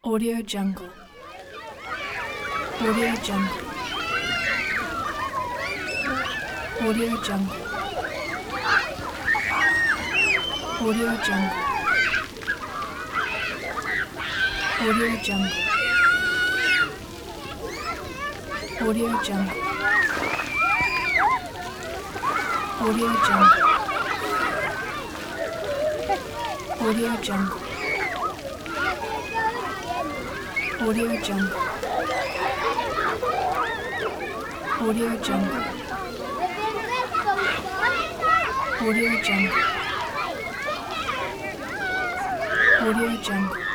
Audio Jungle. Audio Jungle. Audio Jungle. Audio Jungle. Audio Jungle. Audio Jungle. Audio Jungle. Audio Jungle. Audio Jungle. Audio Jungle. Audio Jungle. Audio Jungle.